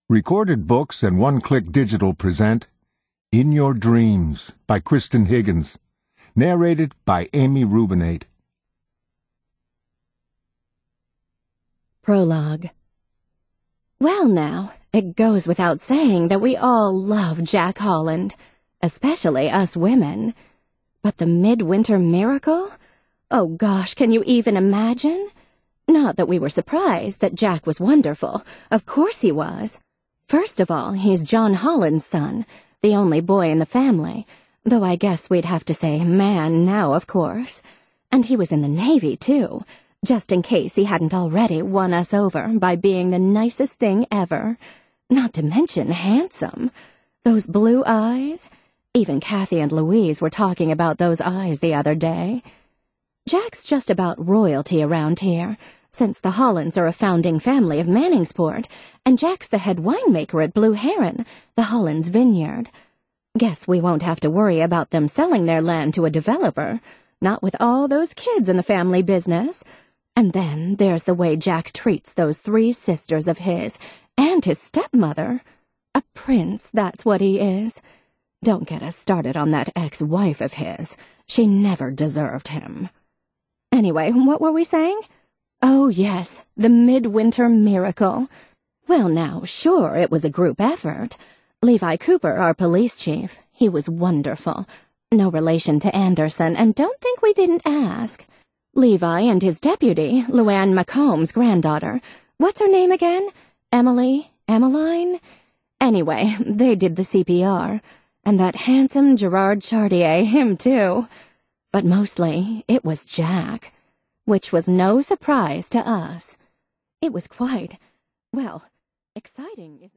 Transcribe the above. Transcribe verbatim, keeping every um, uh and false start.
Recorded Books and One Click Digital present In Your Dreams by Kristen Higgins. Narrated by Amy Rubinate. Prologue. Well now, it goes without saying that we all love Jack Holland, especially us women. But the Midwinter Miracle? Oh gosh, can you even imagine? Not that we were surprised that Jack was wonderful. Of course he was. First of all, he's John Holland's son, the only boy in the family, though I guess we'd have to say man now, of course. And he was in the Navy, too, just in case he hadn't already won us over by being the nicest thing ever. Not to mention handsome. Those blue eyes. Even Kathy and Louise were talking about those eyes the other day. Jack's just about royalty around here, since the Hollands are a founding family of Manningsport, and Jack's the head winemaker at Blue Heron, the Hollands' vineyard. Guess we won't have to worry about them selling their land to a developer, not with all those kids in the family business. And then there's the way Jack treats those three sisters of his, and his stepmother. A prince, that's what he is. Don't get us started on that ex-wife of his. She never deserved him. Anyway, what were we saying? Oh, yes, the Midwinter Miracle. Well, now, sure, it was a group effort. Levi Cooper, our police chief, he was wonderful. No relation to Anderson, and don't think we didn't ask. Levi and his deputy, Luann Maccomb's granddaughter. What's her name again? Emily? Emmeline? Anyway, they did the C P R. And that handsome Gerard Chartier, him too. But mostly, it was Jack. Which was no surprise to us. It was quite, well, exciting.